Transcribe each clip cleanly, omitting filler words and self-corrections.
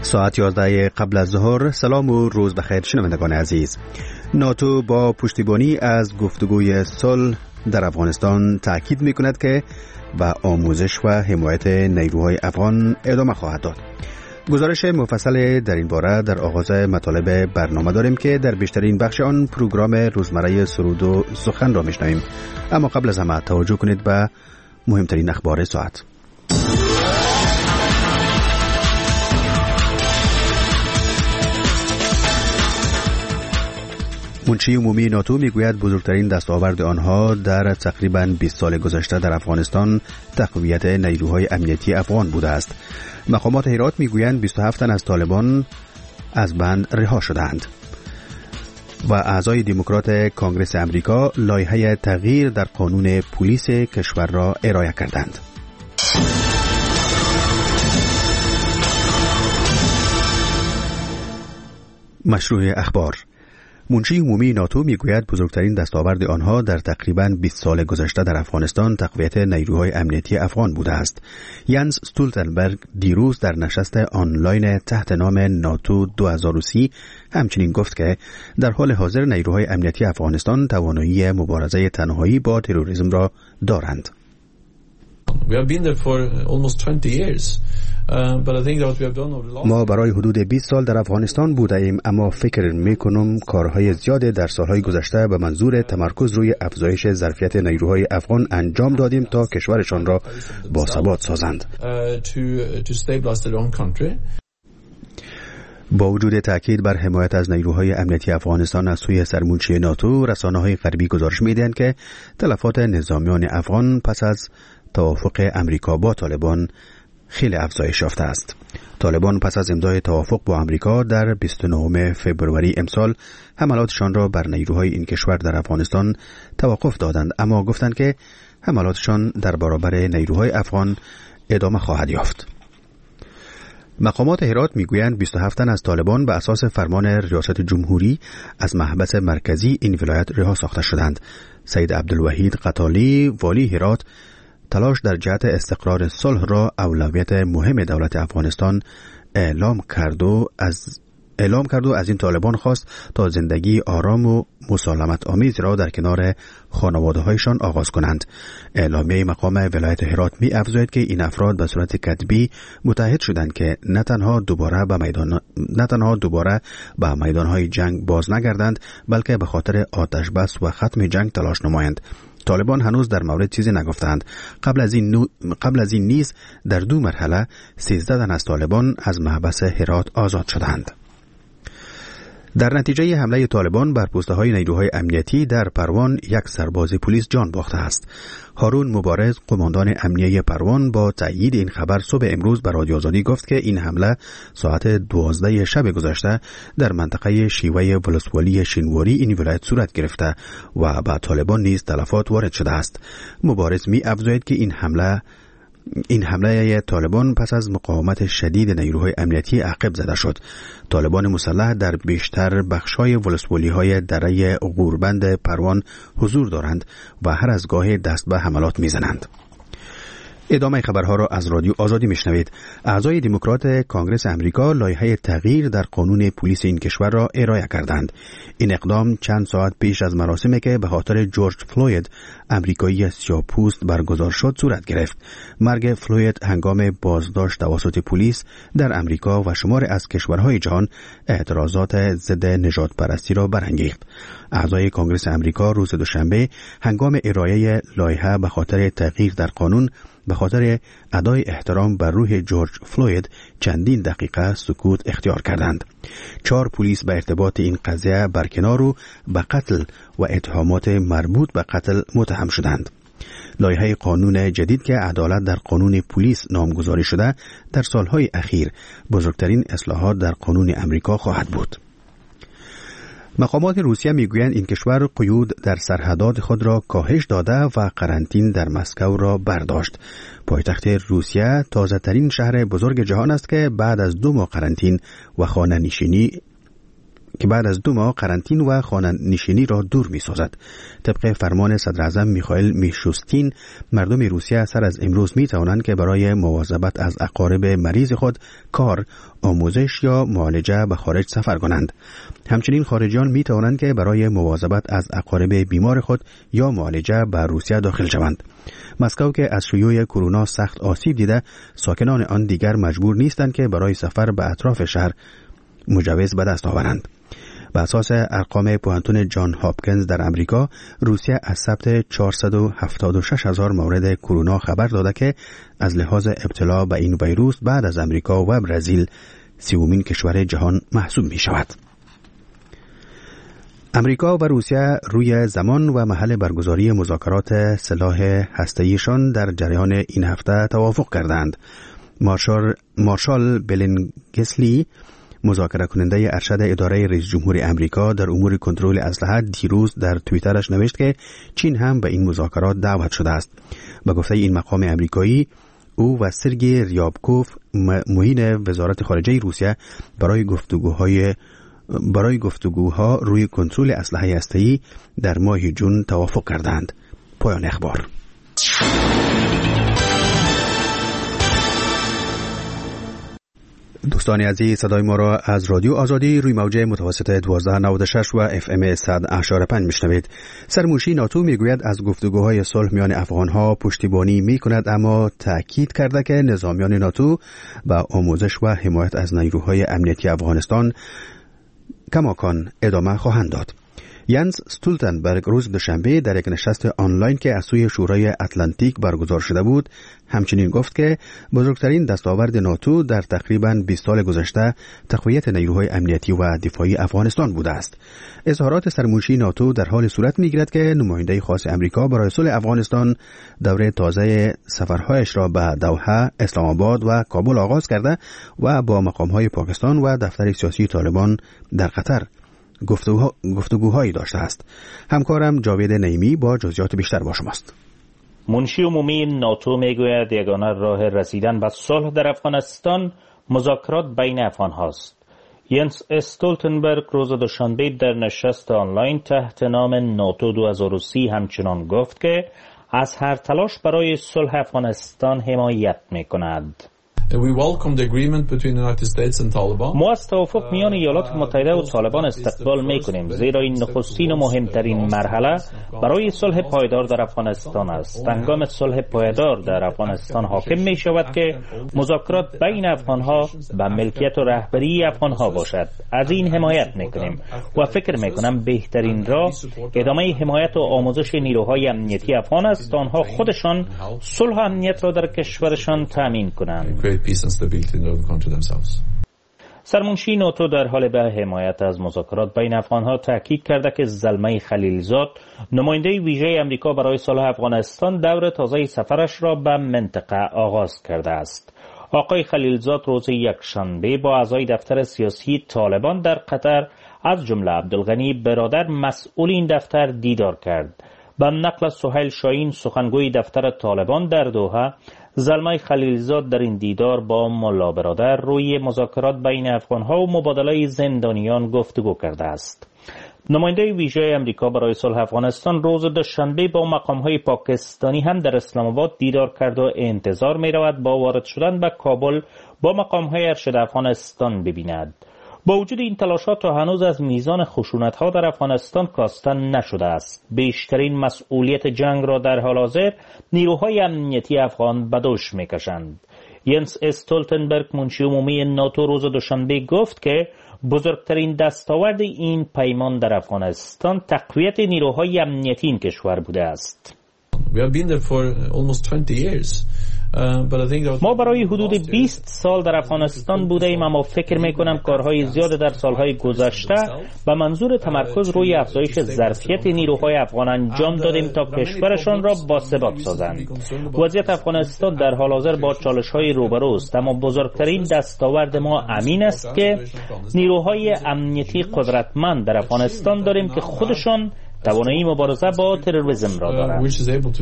ساعت 11 قبل از ظهر. سلام و روز بخیر شنوندگان عزیز. ناتو با پشتیبانی از گفتگوی صلح در افغانستان تاکید می‌کند که با آموزش و حمایت نیروهای افغان ادامه خواهد داد. گزارش مفصل در این باره در آغاز مطالب برنامه داریم که در بیشترین بخش آن پروگرام روزمره سرود و سخن را میشنویم. اما قبل از همه توجه کنید به مهمترین اخبار ساعت. منشی عمومی ناتو میگوید بزرگترین دستاورد آنها در تقریباً 20 سال گذشته در افغانستان تقویت نیروهای امنیتی افغان بوده است. مقامات هرات میگویند 27 تن از طالبان از بند رها شدند. و اعضای دموکرات کانگرس امریکا لایحه تغییر در قانون پلیس کشور را ارائه کردند. مشروع اخبار. منشی عمومی ناتو میگوید بزرگترین دستاورد آنها در تقریباً 20 سال گذشته در افغانستان تقویت نیروهای امنیتی افغان بوده است. یانس استولتنبرگ دیروز در نشست آنلاین تحت نام ناتو 2030 همچنین گفت که در حال حاضر نیروهای امنیتی افغانستان توانایی مبارزه تنهایی با تروریسم را دارند. ما برای حدود 20 سال در افغانستان بوده ایم، اما فکر میکنم کارهای زیاده در سالهای گذشته به منظور تمرکز روی افزایش ظرفیت نیروهای افغان انجام دادیم تا کشورشان را باثبات سازند. با وجود تاکید بر حمایت از نیروهای امنیتی افغانستان از سوی سرمنشی ناتو، رسانه‌های غربی گزارش می‌دهند که تلفات نظامیان افغان پس از توافق امریکا با طالبان خیلی افزایش یافته است. طالبان پس از امضای توافق با امریکا در 29 فوریه امسال حملاتشان را بر نیروهای این کشور در افغانستان توقف دادند، اما گفتند که حملاتشان در برابر نیروهای افغان ادامه خواهد یافت. مقامات هرات میگویند 27 تن از طالبان به اساس فرمان ریاست جمهوری از محبس مرکزی این ولایت رها ساخته شدند. سید عبدالوحید قطالی والی هرات تلاش در جهت استقرار صلح را اولویت مهم دولت افغانستان اعلام کرد و از این طالبان خواست تا زندگی آرام و مسالمت آمیز را در کنار خانواده هایشان آغاز کنند. اعلامیه مقام ولایت هرات می افزاید که این افراد به صورت کتبی متحد شدند که نه تنها دوباره به میدان های جنگ باز نگردند، بلکه به خاطر آتش بس و ختم جنگ تلاش نمایند. طالبان هنوز در مورد چیزی نگفتند. قبل از این نیز در 2 مرحله 13 تن از طالبان از محبس هرات آزاد شدند. در نتیجه حمله طالبان بر پوسته‌های نیروهای امنیتی در پروان یک سرباز پلیس جان باخته است. هارون مبارز، قماندان امنیه پروان، با تأیید این خبر صبح امروز به رادیو آزادی گفت که این حمله ساعت 12 شب گذشته در منطقه شیوه ولسوالی شینواری این ولایت صورت گرفته و به طالبان نیز تلفات وارد شده است. مبارز می افزاید که این حمله طالبان پس از مقاومت شدید نیروهای امنیتی عقب زده شد. طالبان مسلح در بیشتر بخش‌های ولسوالی‌های دره غوربند پروان حضور دارند و هر از گاهی دست به حملات می‌زنند. ادامه خبرها را از رادیو آزادی میشنوید. اعضای دموکرات کانگرس امریکا لایحه تغییر در قانون پلیس این کشور را ارائه کردند. این اقدام چند ساعت پیش از مراسمی که به خاطر جورج فلوید، امریکایی سیاه‌پوست برگزار شد صورت گرفت. مرگ فلوید هنگام بازداشت توسط پلیس در امریکا و شمار از کشورهای جهان اعتراضات ضد نژاد پرستی را برانگیخت. اعضای کانگرس امریکا روز دوشنبه هنگام ارائه لایحه به خاطر تغییر در قانون به خاطر ادای احترام بر روح جورج فلوید چندین دقیقه سکوت اختیار کردند. 4 پلیس به ارتباط این قضیه برکنار و به قتل و اتهامات مربوط به قتل متهم شدند. لایحه قانون جدید که عدالت در قانون پلیس نامگذاری شده در سالهای اخیر بزرگترین اصلاحات در قانون امریکا خواهد بود. مقامات روسیه میگویند این کشور قیود در سرحدات خود را کاهش داده و قرنطین در مسکو را برداشت. پایتخت روسیه تازه ترین شهر بزرگ جهان است که بعد از 2 ماه قرنطین و خانه نشینی که بعد از 2 ماه قرنطین و خانه نشینی را دور می سازد. طبق فرمان صدر اعظم میخائیل میشوستین، مردم روسیه سر از امروز می توانند که برای مواظبت از اقارب مریض خود کار، آموزش یا معالجه به خارج سفر کنند. همچنین خارجیان می توانند که برای مواظبت از اقارب بیمار خود یا معالجه به روسیه داخل شوند. مسکو که از شیوع کرونا سخت آسیب دیده، ساکنان آن دیگر مجبور نیستند که برای سفر به اطراف شهر مجوز به دست آورند. به اساس ارقام پوهنتون جان هاپکینز در امریکا، روسیه از ثبت 476,000 مورد کرونا خبر داده که از لحاظ ابتلا به این ویروس بعد از امریکا و برزیل 30مین کشور جهان محسوب می شود. امریکا و روسیه روی زمان و محل برگزاری مذاکرات سلاح هسته‌ایشان در جریان این هفته توافق کردند. مارشال بلینگسلی، مذاکره کننده ارشد اداره رئیس جمهور امریکا در امور کنترل اسلحه، دیروز در توییترش نوشت که چین هم به این مذاکرات دعوت شده است. به گفته این مقام امریکایی، او و سرگئی ریابکوف، معین وزارت خارجه روسیه، برای گفتگوها روی کنترل اسلحه هسته‌ای در ماه جون توافق کردند. پایان اخبار. دوستان عزیز، صدای ما را از رادیو آزادی روی موج متوسط 1296 و FM 100.5 میشنوید. سرمنشی ناتو میگوید از گفتگوهای صلح میان افغانها پشتیبانی میکند، اما تاکید کرده که نظامیان ناتو به آموزش و حمایت از نیروهای امنیتی افغانستان کماکان ادامه خواهند داد. ینس استولتنبرگ روز دوشنبه در یک نشست آنلاین که از سوی شورای اتلانتیک برگزار شده بود، همچنین گفت که بزرگترین دستاورد ناتو در تقریباً 20 سال گذشته تقویت نیروهای امنیتی و دفاعی افغانستان بوده است. اظهارات سرمنشی ناتو در حال صورت می‌گیرد که نماینده خاص امریکا برای صلح افغانستان دوره تازه سفرهایش را به دوحه، اسلام آباد و کابل آغاز کرده و با مقام‌های پاکستان و دفتر سیاسی طالبان در قطر گفتگوهایی داشته است. همکارم جاوید نعیمی با جزئیات بیشتر با شماست. منشی عمومی ناتو میگوید یگانه راه رسیدن به صلح در افغانستان مذاکرات بین افغان هاست. ینس استولتنبرگ روز دوشنبه در نشست آنلاین تحت نام ناتو 2030 همچنان گفت که از هر تلاش برای صلح افغانستان حمایت میکند. ما از توافق میان ایالات متحده و طالبان استقبال میکنیم، زیرا این نخستین و مهمترین مرحله برای صلح پایدار در افغانستان است. هنگام صلح پایدار در افغانستان حاکم می شود که مذاکرات بین افغانها به ملکیت و رهبری افغانها باشد. از این حمایت میکنیم و فکر میکنم بهترین راه ادامه حمایت و آموزش نیروهای امنیتی افغان است تا آنها خودشان صلح و امنیت را در کشورشان تامین کنند. سرمنشی ناتو در حال به حمایت از مذاکرات بین افغانها تاکید کرده که زلمه خلیلزاد، نماینده ویژه امریکا برای صلح افغانستان، دور تازه سفرش را به منطقه آغاز کرده است. آقای خلیلزاد روز یکشنبه با اعضای دفتر سیاسی طالبان در قطر از جمله عبدالغنی برادر مسئول این دفتر دیدار کرد. به نقل سهیل شاهین سخنگوی دفتر طالبان در دوحه، زلمه خلیلزاد در این دیدار با ملا برادر روی مذاکرات بین افغانها و مبادله زندانیان گفتگو کرده است. نماینده ویژه امریکا برای صلح افغانستان روز دوشنبه با مقام‌های پاکستانی هم در اسلام آباد دیدار کرد و انتظار می‌رود با وارد شدن به کابل با مقام‌های ارشد افغانستان ببیند. با وجود این تلاشات تا هنوز از میزان خشونت‌ها در افغانستان کاسته نشده است. بیشترین مسئولیت جنگ را در حال حاضر نیروهای امنیتی افغان به دوش می‌کشند. ینس استولتنبرگ منشی عمومی ناتو روز دوشنبه گفت که بزرگترین دستاورد این پیمان در افغانستان تقویت نیروهای امنیتی این کشور بوده است. ما برای حدود 20 سال در افغانستان بوده ایم، اما فکر میکنم کارهای زیاد در سالهای گذشته به منظور تمرکز روی افزایش ظرفیت نیروهای افغان انجام دادیم تا کشورشان را باثبات سازند. وضعیت افغانستان در حال حاضر با چالش‌های روبروست، اما بزرگترین دستاورد ما امین است که نیروهای امنیتی قدرتمند در افغانستان داریم که خودشان توانایی مبارزه با تروریسم را دارند.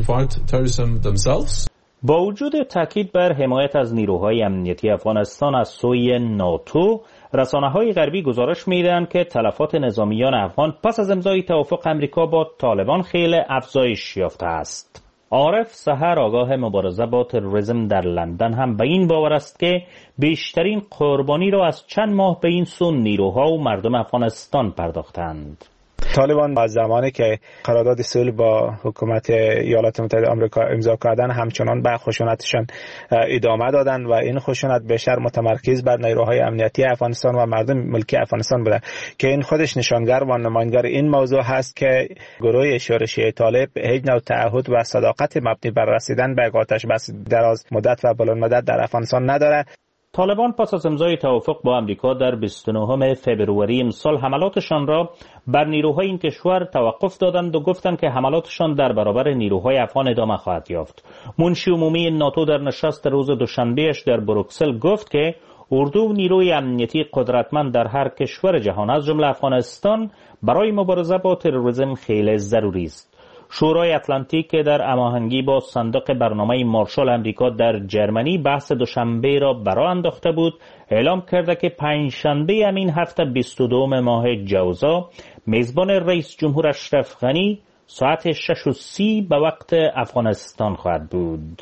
با وجود تاکید بر حمایت از نیروهای امنیتی افغانستان از سوی ناتو، رسانه‌های غربی گزارش می‌دهند که تلفات نظامیان افغان پس از امضای توافق آمریکا با طالبان خیلی افزایش یافته است. عارف سحر، آگاه مبارزه با تروریسم در لندن، هم به این باور است که بیشترین قربانی را از چند ماه به این سو نیروها و مردم افغانستان پرداختند. طالبان از زمانی که قرارداد صلح با حکومت ایالات متحده آمریکا امضا کردن همچنان به خشونتشان ادامه دادن و این خشونت بیشتر متمرکز بر نیروهای امنیتی افغانستان و مردم ملکی افغانستان بوده که این خودش نشانگر و نماینگر این موضوع هست که گروه شورشی طالب هیچ نوع تعهد و صداقت مبنی بر رسیدن به آتش بس دراز مدت و بلند مدت در افغانستان نداره. طالبان پس از امضای توافق با آمریکا در 29 فوریه امسال حملاتشان را بر نیروهای این کشور توقف دادند و گفتند که حملاتشان در برابر نیروهای افغان ادامه خواهد یافت. منشی عمومی ناتو در نشست روز دوشنبهش در بروکسل گفت که اردو و نیروی امنیتی قدرتمند در هر کشور جهان از جمله افغانستان برای مبارزه با تروریسم خیلی ضروری است. شورای اتلانتیک که در هماهنگی با صندوق برنامه مارشال امریکا در جرمنی بحث دوشنبه را برآ انداخته بود، اعلام کرده که پنجشنبه همین هفته 22 ماه جوزا میزبان رئیس جمهور اشرف غنی ساعت 6:30 به وقت افغانستان خواهد بود.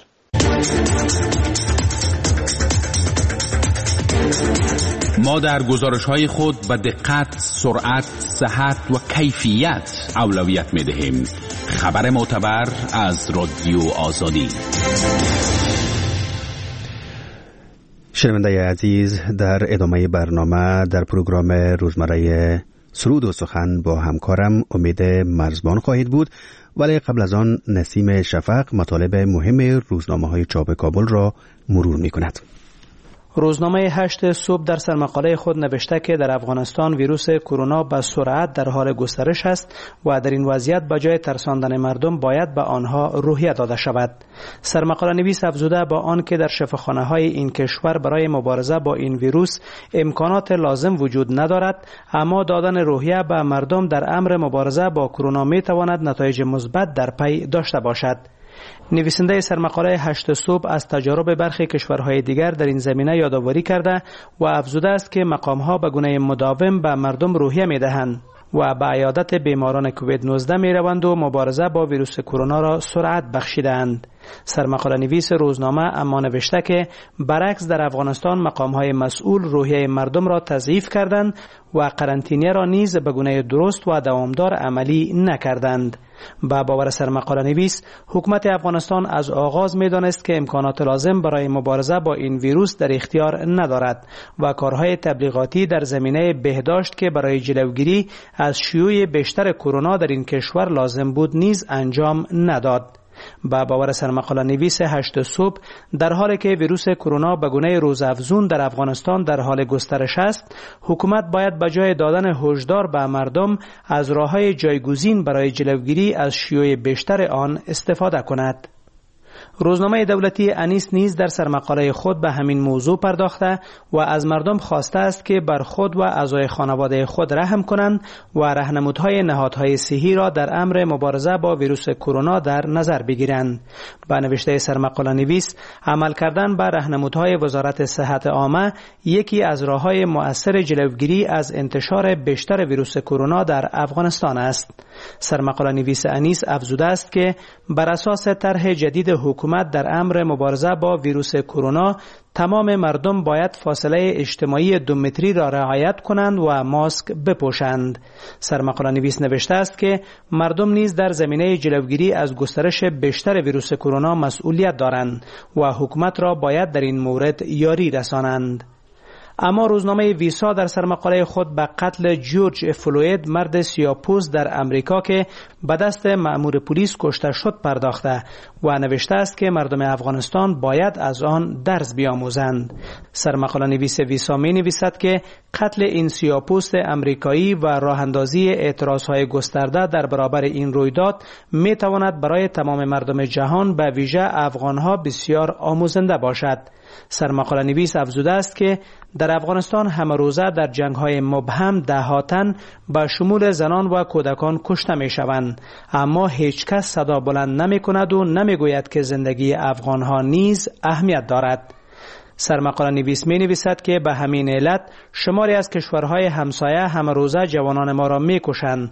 ما در گزارش‌های خود به دقت، سرعت، صحت و کیفیت اولویت می‌دهیم. خبر معتبر از رادیو آزادی. شنونده عزیز، در ادامه برنامه در پروگرام روزمره سرود و سخن با همکارم امید مرزبان خواهید بود، ولی قبل از آن نسیم شفق مطالب مهم روزنامه‌های چاپ کابل را مرور می‌کند. روزنامه 8 صبح در سرمقاله خود نوشته که در افغانستان ویروس کرونا به سرعت در حال گسترش است و در این وضعیت به جای ترساندن مردم باید به آنها روحیه داده شود. سرمقاله نویس افزوده با آن که در شفاخانه‌های این کشور برای مبارزه با این ویروس امکانات لازم وجود ندارد، اما دادن روحیه به مردم در امر مبارزه با کرونا می تواند نتایج مثبت در پی داشته باشد. نویسنده سرمقاله 8 صبح از تجارب برخی کشورهای دیگر در این زمینه یادآوری کرده و افزوده است که مقامها به گونه مداوم به مردم روحیه می‌دهند و به عیادت بیماران کووید 19 می‌روند و مبارزه با ویروس کرونا را سرعت بخشیدند. سرمقاله نویس روزنامه اما نوشته که برعکس در افغانستان مقام‌های مسئول روحیه مردم را تضعیف کردند و قرنطینه را نیز به گونه درست و دوامدار عملی نکردند. با باور سرمقاله نویس، حکومت افغانستان از آغاز می‌دانست که امکانات لازم برای مبارزه با این ویروس در اختیار ندارد و کارهای تبلیغاتی در زمینه بهداشت که برای جلوگیری از شیوع بیشتر کرونا در این کشور لازم بود نیز انجام نداد. با باور سرمقاله نویس 8 صبح، در حالی که ویروس کرونا به گونه روزافزون در افغانستان در حال گسترش است، حکومت باید به جای دادن هشدار به مردم از راه‌های جایگزین برای جلوگیری از شیوع بیشتر آن استفاده کند. روزنامه دولتی انیس نیز در سرمقاله خود به همین موضوع پرداخته و از مردم خواسته است که بر خود و اعضای خانواده خود رحم کنند و راهنمودهای نهادهای صحی را در امر مبارزه با ویروس کرونا در نظر بگیرند. با نوشته سرمقاله نویس، عمل کردن بر راهنمودهای وزارت صحت عامه یکی از راه‌های مؤثر جلوگیری از انتشار بیشتر ویروس کرونا در افغانستان است. سرمقاله نویس انیس افزوده است که بر اساس طرح جدید حکومت در امر مبارزه با ویروس کرونا، تمام مردم باید فاصله اجتماعی 2 متری را رعایت کنند و ماسک بپوشند. سرمقاله نویس نوشته است که مردم نیز در زمینه جلوگیری از گسترش بیشتر ویروس کرونا مسئولیت دارند و حکومت را باید در این مورد یاری رسانند. اما روزنامه ویسا در سرمقاله خود به قتل جورج فلوید، مرد سیاه‌پوست در امریکا که به دست مأمور پلیس کشته شد پرداخته و نوشته است که مردم افغانستان باید از آن درس بیاموزند. سرمقاله نویس ویسا می نویسد که قتل این سیاه‌پوست امریکایی و راه اندازی اعتراضهای گسترده در برابر این رویداد می تواند برای تمام مردم جهان به ویژه افغانها بسیار آموزنده باشد. سرمقاله نویس افزوده است که در افغانستان همه روزه در جنگ‌های مبهم ده‌ها تن به شمول زنان و کودکان کشته می‌شوند، اما هیچ کس صدا بلند نمی‌کند و نمی‌گوید که زندگی افغان‌ها نیز اهمیت دارد. سرمقاله نویس می نویسد که به همین علت شماری از کشورهای همسایه همه روزه جوانان ما را می کشند